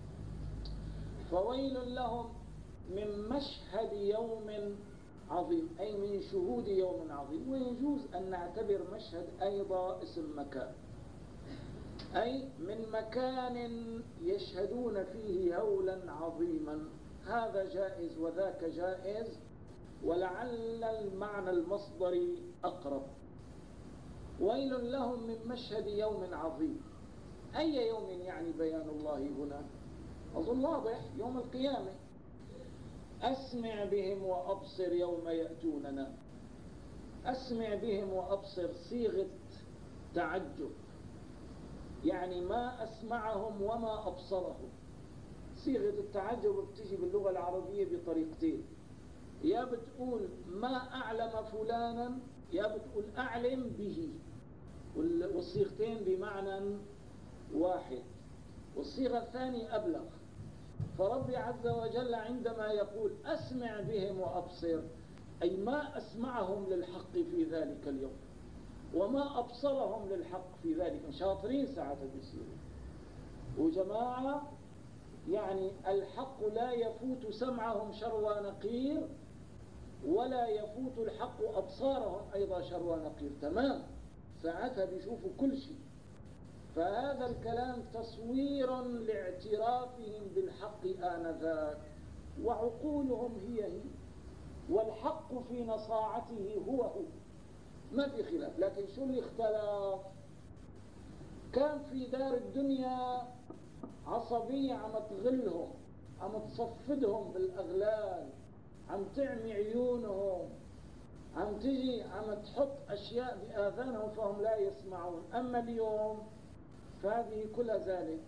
[SPEAKER 1] فويل لهم من مشهد يوم عظيم، أي من شهود يوم عظيم. ويجوز أن نعتبر مشهد أيضا اسم مكان، أي من مكان يشهدون فيه هولا عظيما. هذا جائز وذاك جائز، ولعل المعنى المصدري أقرب. ويل لهم من مشهد يوم عظيم. أي يوم يعني بيان الله هنا؟ أظن واضح، يوم القيامة. أسمع بهم وأبصر يوم يأتوننا. أسمع بهم وأبصر صيغة تعجب، يعني ما أسمعهم وما أبصرهم. صيغة التعجب بتجي باللغة العربية بطريقتين: يا بتقول ما أعلم فلانا، يا بتقول أعلم به، والصيغتين بمعنى واحد، والصيغة الثانية أبلغ. فربي عز وجل عندما يقول أسمع بهم وأبصر، أي ما أسمعهم للحق في ذلك اليوم وما أبصرهم للحق في ذلك. شاطرين ساعة بيصيروا وجماعة، يعني الحق لا يفوت سمعهم شروى نقير، ولا يفوت الحق أبصارهم أيضا شروى نقير. تمام، ساعتها بيشوفوا كل شيء. فهذا الكلام تصوير لاعترافهم بالحق آنذاك، وعقولهم هي هي، والحق في نصاعته هو هو، ما في خلاف. لكن شو اللي اختلف؟ كان في دار الدنيا عصبية عم تغلهم عم تصفدهم بالأغلال، عم تعمي عيونهم، عم تجي عم تحط أشياء بآذانهم فهم لا يسمعون. أما اليوم فهذه كلها زالت،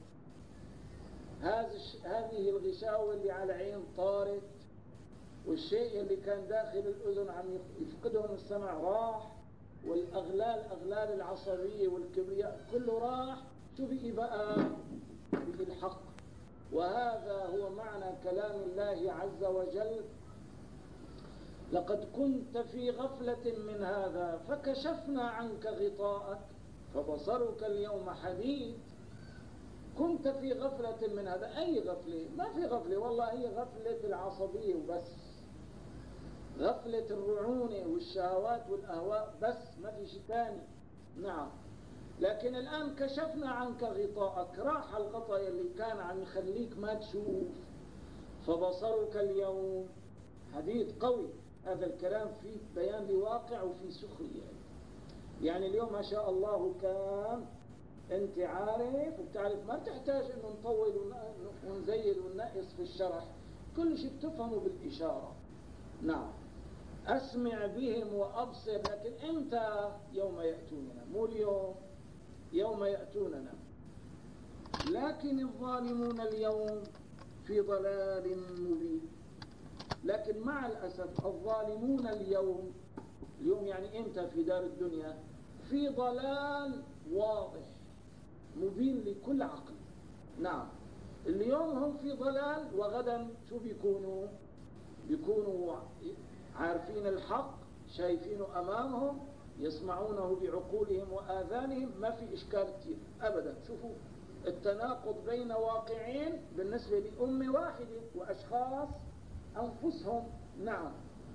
[SPEAKER 1] هذه الغشاوة اللي على العين طارت، والشيء اللي كان داخل الأذن عم يفقدهم السمع راح، والأغلال أغلال العصبية والكبرياء كله راح. شو بقي بقى؟ بقي الحق. وهذا هو معنى كلام الله عز وجل: لقد كنت في غفلة من هذا فكشفنا عنك غطاءك فبصرك اليوم حديد. كنت في غفلة من هذا. أي غفلة؟ ما في غفلة والله، هي غفلة العصبية وبس، غفلة الرعونة والشهوات والأهواء بس، ما في شيء ثاني. نعم. لكن الآن كشفنا عنك غطاءك، راح الغطاء اللي كان عم يخليك ما تشوف، فبصرك اليوم حديد قوي. هذا الكلام فيه بيان لواقع وفيه سخرية. يعني اليوم ما شاء الله كان انت عارف وبتعرف، ما بتحتاج انه نطول ونزيد وننقص في الشرح، كل شيء بتفهمه بالإشارة. نعم. أسمع بهم وأبصر، لكن إمتى؟ يوم يأتوننا، مو اليوم، يوم يأتوننا. لكن الظالمون اليوم في ضلال مبين. لكن مع الأسف الظالمون اليوم، اليوم يعني إمتى؟ في دار الدنيا، في ضلال واضح مبين لكل عقل. نعم. اليوم هم في ضلال، وغدا شو بيكونوا؟ بيكونوا عارفين الحق، شايفينه أمامهم، يسمعونه بعقولهم وآذانهم، ما في إشكال كتير أبدا. شوفوا التناقض بين واقعين بالنسبة لأمة واحدة وأشخاص أنفسهم. نعم.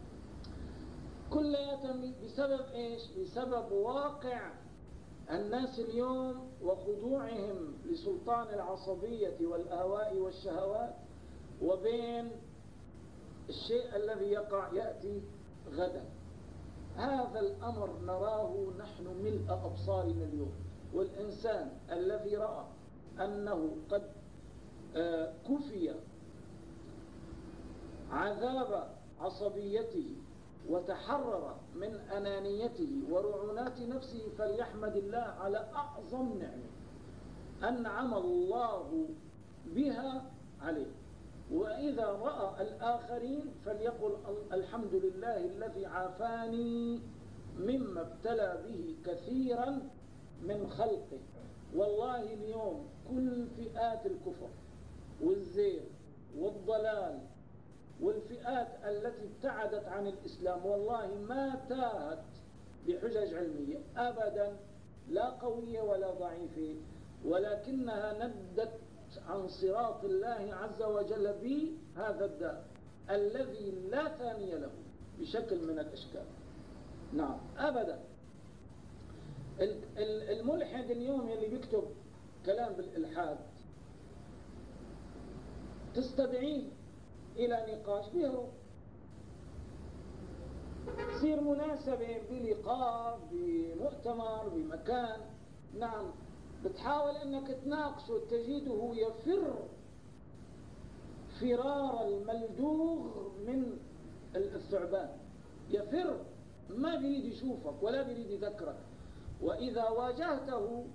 [SPEAKER 1] كلياتهم بسبب إيش؟ بسبب واقع الناس اليوم وخضوعهم لسلطان العصبية والأهواء والشهوات، وبين الشيء الذي يقع يأتي غدا. هذا الأمر نراه نحن ملء أبصارنا اليوم. والإنسان الذي رأى أنه قد كفي عذاب عصبيته وتحرر من أنانيته ورعونات نفسه فليحمد الله على أعظم نعمة أنعم الله بها عليه. وإذا رأى الآخرين فليقل الحمد لله الذي عافاني مما ابتلى به كثيرا من خلقه. والله اليوم كل فئات الكفر والزيغ والضلال والفئات التي ابتعدت عن الإسلام والله ما تاهت بحجج علمية أبدا، لا قوية ولا ضعيفة، ولكنها ندت عن صراط الله عز وجل بهذا الداء الذي لا ثاني له بشكل من الأشكال. نعم أبدا. الملحد اليوم اللي بيكتب كلام بالإلحاد تستدعيه إلى نقاش بيهرب. تصير مناسبة بلقاء بمؤتمر بمكان، نعم، بتحاول أنك تناقشه تجده يفر فرار الملدوغ من الثعبان، يفر، ما بيريد يشوفك ولا بيريد يذكرك. وإذا واجهته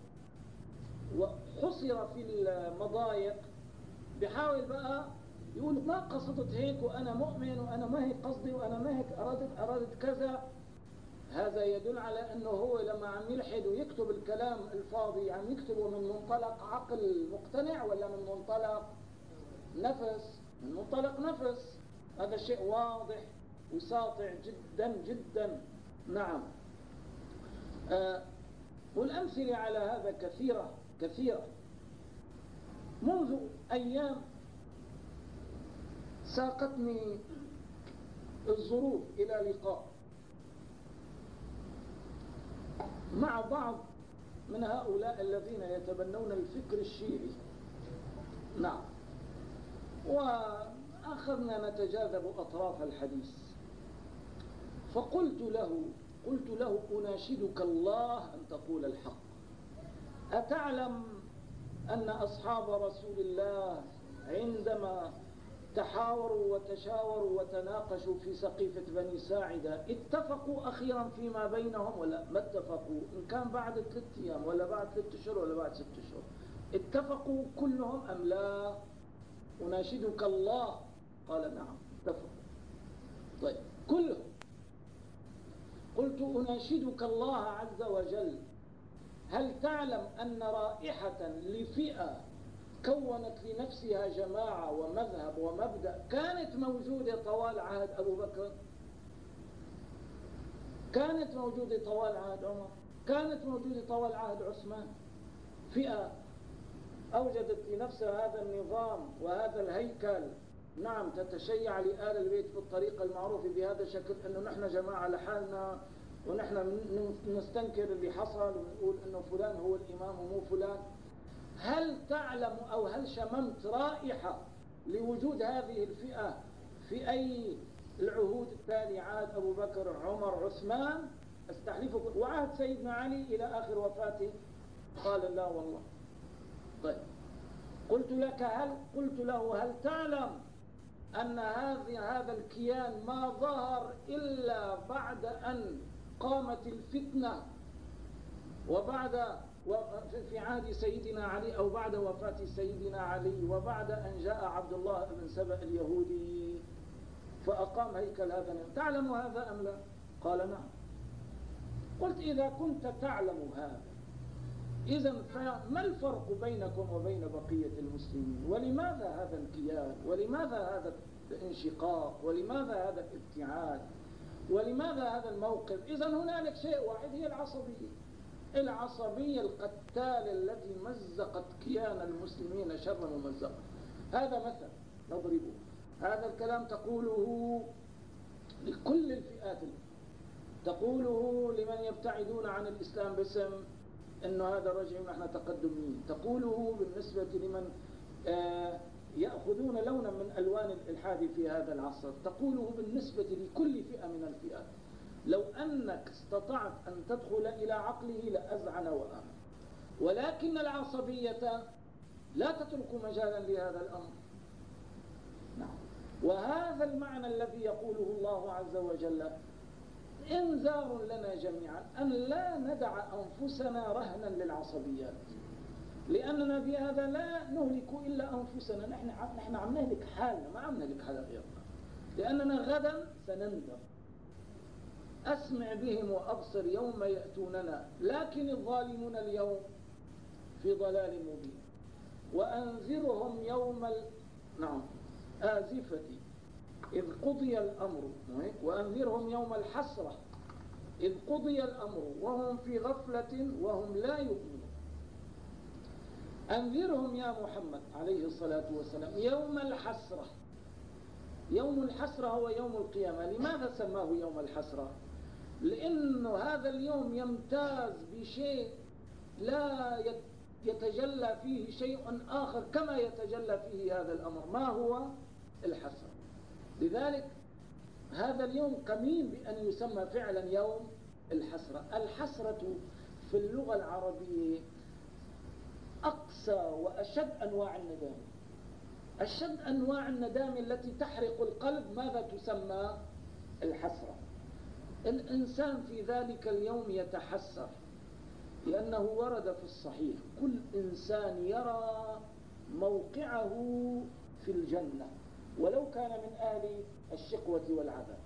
[SPEAKER 1] وحصر في المضايق بحاول بقى يقول ما قصدت هيك وأنا مؤمن وأنا ما هيك قصدي وأنا ما هيك أرادت أرادت كذا. هذا يدل على أنه هو لما عم يلحد ويكتب الكلام الفاضي عم يكتبه من منطلق عقل مقتنع ولا من منطلق نفس؟ من منطلق نفس. هذا شيء واضح وساطع جدا جدا. نعم. آه والأمثلة على هذا كثيرة كثيرة. منذ أيام ساقتني الظروف إلى لقاء مع بعض من هؤلاء الذين يتبنون الفكر الشيعي. نعم. وأخذنا نتجاذب أطراف الحديث، فقلت له قلت له أناشدك الله أن تقول الحق. أتعلم أن أصحاب رسول الله عندما تحاوروا وتشاوروا وتناقشوا في سقيفة بني ساعدة، اتفقوا أخيرا فيما بينهم ولا ما اتفقوا؟ إن كان بعد ثلاثة أيام ولا بعد ثلاثة أشهر ولا بعد ست أشهر، اتفقوا كلهم أم لا؟ أناشدك الله. قال نعم اتفقوا. طيب كلهم. قلت أناشدك الله عز وجل، هل تعلم أن رائحة لفئة كونت لنفسها جماعة ومذهب ومبدأ كانت موجودة طوال عهد أبو بكر، كانت موجودة طوال عهد عمر، كانت موجودة طوال عهد عثمان؟ فئة أوجدت لنفسها هذا النظام وهذا الهيكل، نعم، تتشيع لآل البيت بالطريقة المعروفة بهذا الشكل، أنه نحن جماعة لحالنا ونحن نستنكر اللي حصل ونقول أنه فلان هو الإمام ومو فلان. هل تعلم أو هل شممت رائحة لوجود هذه الفئة في أي العهود التالية، عهد أبو بكر، عمر، عثمان، استحلفك، وعهد سيدنا علي إلى آخر وفاته؟ قال لا والله. طيب قلت لك هل قلت له هل تعلم أن هذه هذا الكيان ما ظهر إلا بعد أن قامت الفتنة وبعد في عهد سيدنا علي أو بعد وفاة سيدنا علي وبعد أن جاء عبد الله بن سبأ اليهودي فأقام هيكل هذا؟ تعلم هذا أم لا؟ قال نعم. قلت إذا كنت تعلم هذا، إذن فما الفرق بينكم وبين بقية المسلمين؟ ولماذا هذا الكيان؟ ولماذا هذا الانشقاق؟ ولماذا هذا الابتعاد؟ ولماذا هذا الموقف؟ إذن هنالك شيء واحد، هي العصبية. العصبية القتالة التي مزقت كيان المسلمين شر ممزق. هذا مثل نضربه، هذا الكلام تقوله لكل الفئات، تقوله لمن يبتعدون عن الإسلام باسم أنه هذا رجعي ونحن تقدمين، تقوله بالنسبة لمن آه يأخذون لونا من ألوان الإلحاد في هذا العصر، تقوله بالنسبة لكل فئة من الفئات. لو أنك استطعت أن تدخل إلى عقله لأذعن وأمن، ولكن العصبية لا تترك مجالا لهذا الأمر. نعم. وهذا المعنى الذي يقوله الله عز وجل إنذار لنا جميعا أن لا ندع أنفسنا رهنا للعصبيات، لأننا بهذا لا نهلك إلا أنفسنا، نحن نحن عم نهلك حالنا، ما عم نهلك حدا غيرنا، لأننا غدا سنندم. أسمع بهم وأبصر يوم يأتوننا، لكن الظالمون اليوم في ضلال مبين. وأنذرهم يوم ال... نعم آزفة إذ قضي الأمر، وأنذرهم يوم الحسرة إذ قضي الأمر وهم في غفلة وهم لا يؤمنون. أنذرهم يا محمد عليه الصلاة والسلام يوم الحسرة. يوم الحسرة هو يوم القيامة. لماذا سماه يوم الحسرة؟ لأنه هذا اليوم يمتاز بشيء لا يتجلى فيه شيء آخر كما يتجلى فيه هذا الأمر. ما هو؟ الحسرة. لذلك هذا اليوم قمين بأن يسمى فعلا يوم الحسرة. الحسرة في اللغة العربية أقسى وأشد أنواع الندام. أشد أنواع الندام التي تحرق القلب ماذا تسمى؟ الحسرة. الإنسان في ذلك اليوم يتحسر، لأنه ورد في الصحيح كل إنسان يرى موقعه في الجنة ولو كان من أهل الشقوة والعذاب،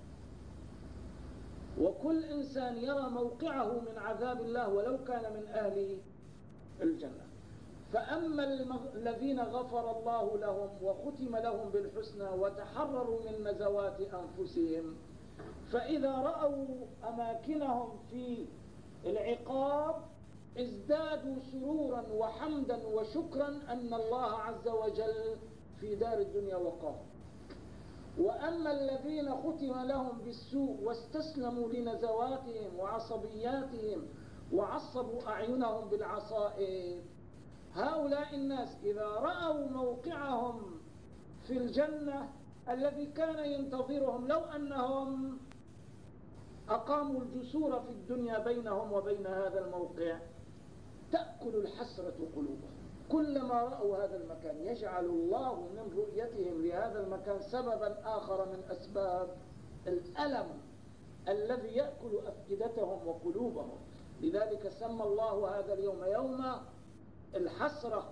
[SPEAKER 1] وكل إنسان يرى موقعه من عذاب الله ولو كان من أهل الجنة. فأما الذين غفر الله لهم وختم لهم بالحسنى وتحرروا من نزوات أنفسهم، فإذا رأوا أماكنهم في العقاب ازدادوا سرورا وحمدا وشكرا أن الله عز وجل في دار الدنيا وقاهم. وأما الذين ختم لهم بالسوء واستسلموا لنزواتهم وعصبياتهم وعصبوا أعينهم بالعصائب، هؤلاء الناس إذا رأوا موقعهم في الجنة الذي كان ينتظرهم لو أنهم أقاموا الجسور في الدنيا بينهم وبين هذا الموقع، تأكل الحسرة قلوبهم كلما رأوا هذا المكان يجعل الله من رؤيتهم لهذا المكان سببا آخر من أسباب الألم الذي يأكل أفئدتهم وقلوبهم. لذلك سمى الله هذا اليوم يوم الحسرة.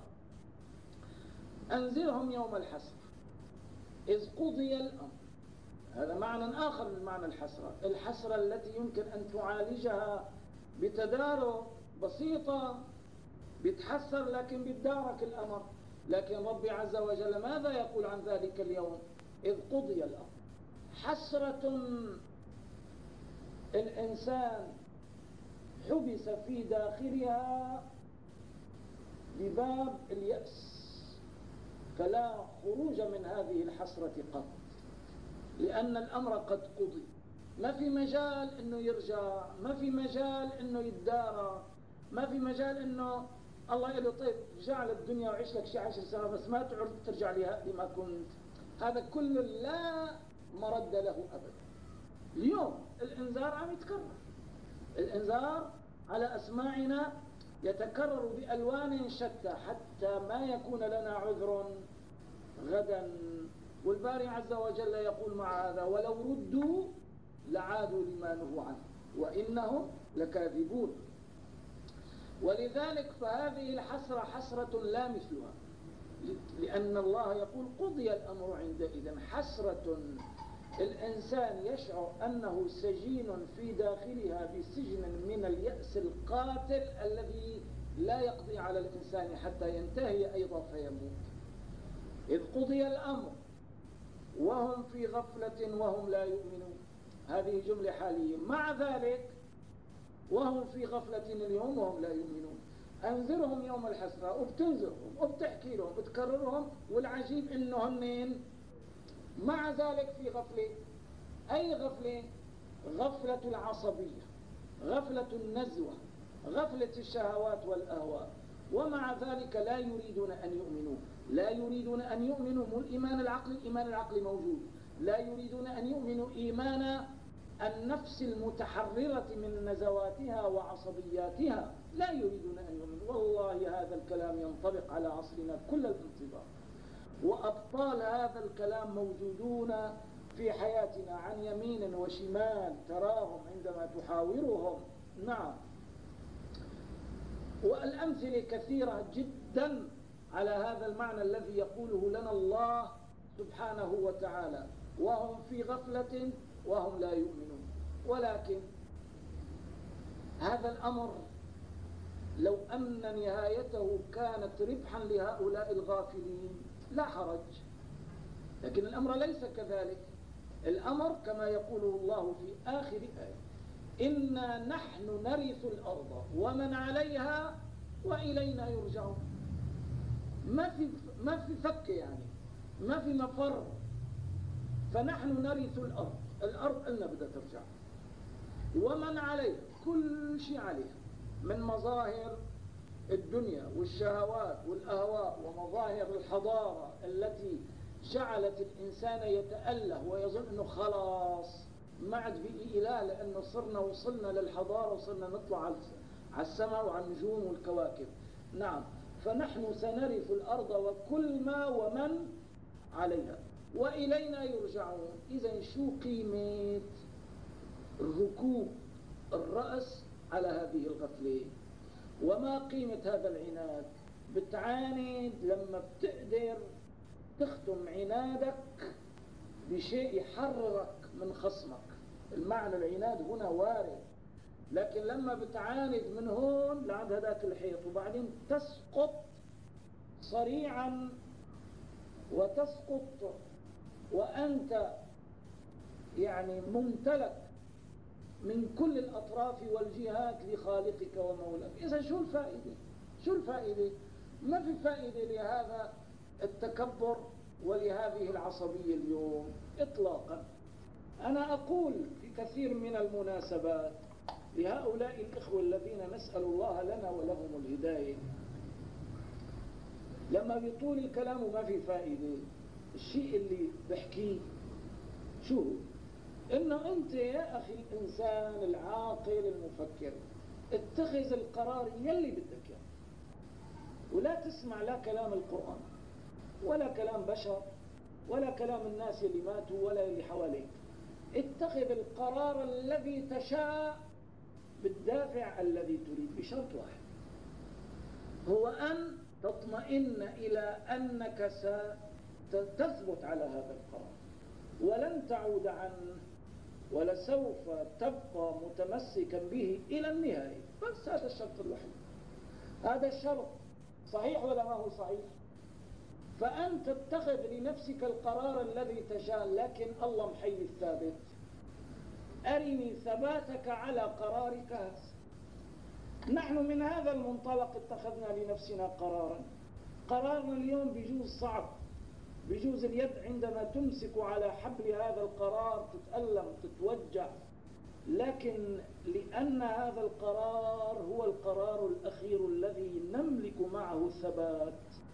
[SPEAKER 1] أنذرهم يوم الحسرة إذ قضي الأمر. هذا معنى آخر من معنى الحسرة، الحسرة التي يمكن أن تعالجها بتدارك بسيطة، بتحسر لكن بتدارك الأمر. لكن ربي عز وجل ماذا يقول عن ذلك اليوم؟ إذ قضي الأمر، حسرة الإنسان حبس في داخلها بباب اليأس، فلا خروج من هذه الحسرة قط، لأن الأمر قد قضي، ما في مجال أنه يرجع، ما في مجال أنه يتدارى، ما في مجال أنه الله يقول له طيب رجع للدنيا وعيش لك شي عشر سنة بس ما تعرف ترجع لما كنت. هذا كله لا مرد له أبدا. اليوم الإنذار عم يتكرر، الإنذار على أسماعنا يتكرر بألوان شتى حتى ما يكون لنا عذر غدا. والباري عز وجل يقول مع هذا ولو ردوا لعادوا لما نهوا عنه وإنهم لكاذبون. ولذلك فهذه الحسرة حسرة لا مثلها، لأن الله يقول قضي الأمر عندئذ. حسرة الإنسان يشعر أنه سجين في داخلها بسجن من اليأس القاتل الذي لا يقضي على الإنسان حتى ينتهي أيضا فيموت. إذ قضي الأمر وهم في غفلة وهم لا يؤمنون، هذه جملة حالية. مع ذلك وهم في غفلة اليوم وهم لا يؤمنون. أنذرهم يوم الحسرة، وبتنذرهم وبتحكي لهم وبتكررهم، والعجيب إنه هنين مع ذلك في غفلة. أي غفلة؟ غفلة العصبية، غفلة النزوة، غفلة الشهوات والأهواء. ومع ذلك لا يريدون أن يؤمنوا، لا يريدون أن يؤمنوا مو الإيمان العقلي، الإيمان العقلي موجود، لا يريدون أن يؤمنوا إيمان النفس المتحررة من نزواتها وعصبياتها، لا يريدون أن يؤمنوا. والله هذا الكلام ينطبق على عصرنا كل الانطباق، وأبطال هذا الكلام موجودون في حياتنا عن يمين وشمال، تراهم عندما تحاورهم. نعم، والأمثلة كثيرة جدا على هذا المعنى الذي يقوله لنا الله سبحانه وتعالى، وهم في غفلة وهم لا يؤمنون. ولكن هذا الأمر لو أن نهايته كانت ربحا لهؤلاء الغافلين لا حرج، لكن الأمر ليس كذلك. الأمر كما يقوله الله في آخر آية إنا نحن نرث الأرض ومن عليها وإلينا يرجعون. ما في ما في فك، يعني ما في مفر. فنحن نرث الأرض، الأرض لنا بدها ترجع، ومن عليها، كل شيء عليها من مظاهر الدنيا والشهوات والأهواء ومظاهر الحضارة التي جعلت الإنسان يتأله ويظن أنه خلاص ما عاد بقي إله، لأنه صرنا وصلنا للحضارة وصرنا نطلع على السماء وعلى النجوم والكواكب. نعم، فنحن سنرث الأرض وكل ما ومن عليها وإلينا يرجعون. إذن شو قيمة ركوب الرأس على هذه الغفلة؟ وما قيمة هذا العناد؟ بتعاند لما بتقدر تختم عنادك بشيء يحررك من خصمك. المعنى العناد هنا وارد، لكن لما بتعاند من هون لعند هذاك الحيط وبعدين تسقط صريعا، وتسقط وأنت يعني ممتلك من كل الأطراف والجهات لخالقك ومولاك. إذا شو الفائدة؟ شو الفائدة؟ ما في فائدة لهذا التكبر ولهذه العصبية اليوم إطلاقا. أنا أقول في كثير من المناسبات لهؤلاء الإخوة الذين نسأل الله لنا ولهم الهداية، لما بيطول الكلام وما في فائدة، الشيء اللي بحكيه شو؟ إنه أنت يا أخي الإنسان العاقل المفكر اتخذ القرار يلي بدك إياه. ولا تسمع لا كلام القرآن ولا كلام بشر ولا كلام الناس اللي ماتوا ولا اللي حواليك. اتخذ القرار الذي تشاء بالدافع الذي تريد بشرط واحد، هو أن تطمئن إلى أنك ستثبت على هذا القرار ولن تعود عنه ولسوف تبقى متمسكا به إلى النهاية. بس هذا الشرط الوحيد. هذا الشرط صحيح ولا ما هو صحيح؟ فأنت تتخذ لنفسك القرار الذي تشاء، لكن الله محيي الثابت. أرني ثباتك على قرارك هذا. نحن من هذا المنطلق اتخذنا لنفسنا قرارا. قرارنا اليوم بيجوز صعب، بيجوز اليد عندما تمسك على حبل هذا القرار تتألم تتوجع، لكن لأن هذا القرار هو القرار الأخير الذي نملك معه الثبات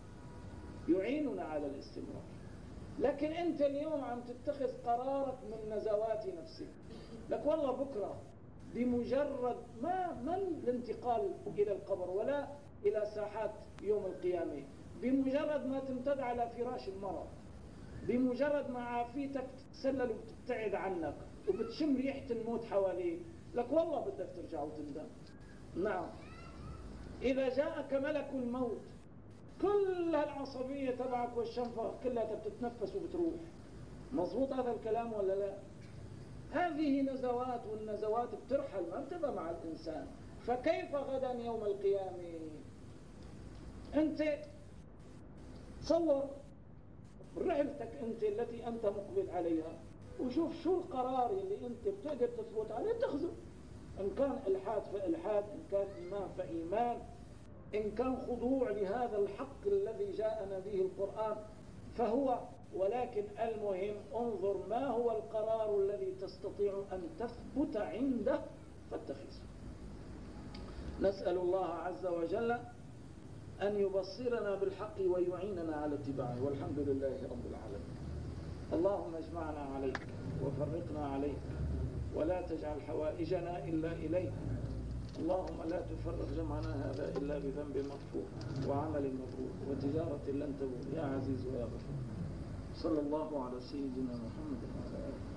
[SPEAKER 1] يعيننا على الاستمرار. لكن أنت اليوم عم تتخذ قرارك من نزوات نفسك، لك والله بكرة بمجرد ما من الانتقال إلى القبر ولا إلى ساحات يوم القيامة، بمجرد ما تمتد على فراش المرض، بمجرد ما عافيتك تتسلل وتبتعد عنك وبتشم ريحة الموت حواليك، لك والله بدك ترجع وتندم. نعم، إذا جاءك ملك الموت كل هالعصبية تبعك والشنفة كلها بتتنفس وبتروح. مظبوط هذا الكلام ولا لا؟ هذه نزوات، والنزوات بترحل ما بتبقى مع الإنسان. فكيف غدا يوم القيامة؟ أنت تصور رحلتك أنت التي أنت مقبل عليها وشوف شو القرار اللي أنت بتقدر تثبت عليه تأخذه. إن كان إلحاد فإلحاد، إن كان إيمان فإيمان، إن كان خضوع لهذا الحق الذي جاءنا به القرآن فهو. ولكن المهم انظر ما هو القرار الذي تستطيع أن تثبت عنده فاتخذه. نسأل الله عز وجل أن يبصرنا بالحق ويعيننا على اتباعه، والحمد لله رب العالمين. اللهم اجمعنا عليك وفرقنا عليك ولا تجعل حوائجنا إلا إليك. اللهم لا تفرق جمعنا هذا إلا بذنب مغفور وعمل مبرور وتجارة لن تبور يا عزيز ويا غفور. صلى الله على سيدنا محمد وعلى آله.